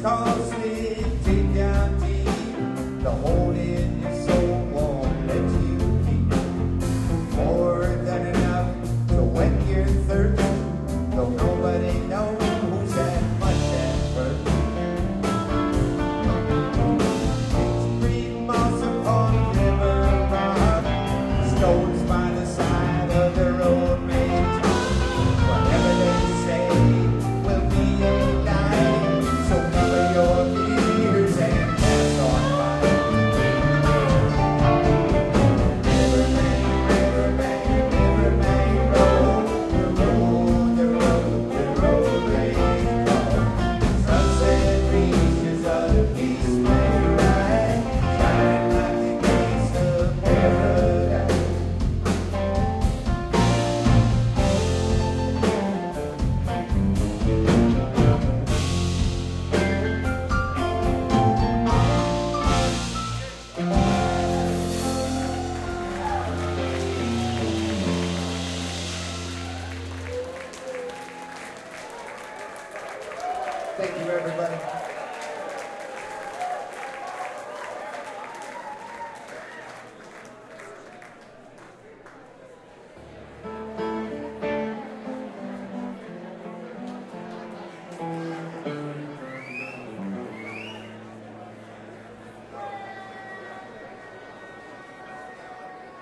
called sleep, deep down deep. The hole in your soul won't let you keep more than enough to wet your thirst. Though nobody knows that much at first. It's green moss upon river rock, stones by the side of the road may talk. Whatever they say will be a lie, so cover your ears and pass on by. Riverbank, riverbank, road, the road, the road, the road they call. Sunset reaches of peace may rise, shine like the gates of paradise. Thank you, everybody.